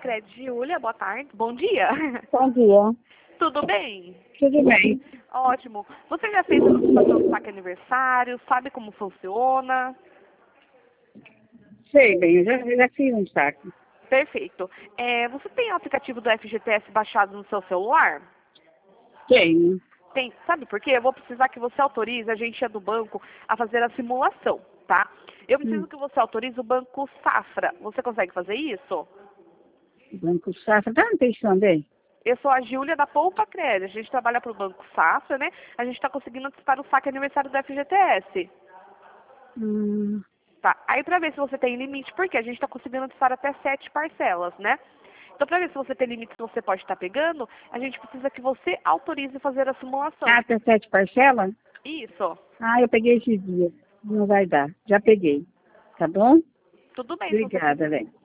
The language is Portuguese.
Cred, Júlia, boa tarde, bom dia. Bom dia. Tudo bem? Tudo bem? Ótimo. Você já fez a antecipação do saque aniversário? Sabe como funciona? Sei bem, eu já fiz um saque. Perfeito. Você tem o aplicativo do FGTS baixado no seu celular? Tenho. Tem. Sabe por quê? Eu vou precisar que você autorize a gente do banco a fazer a simulação, tá? Eu preciso que você autorize o Banco Safra. Você consegue fazer isso? Banco Safra. Tá no textão dele? Eu sou a Júlia da Poupa Crédito. A gente trabalha para o Banco Safra, né? A gente está conseguindo antecipar o saque aniversário do FGTS. Hum, Tá. Aí para ver se você tem limite, porque a gente está conseguindo antecipar até 7 parcelas, né? Então para ver se você tem limite que você pode estar pegando, a gente precisa que você autorize fazer a simulação. até 7 parcelas? Isso. Eu peguei esses dias. Não vai dar. Já peguei. Tá bom? Tudo bem se você Obrigada, velho.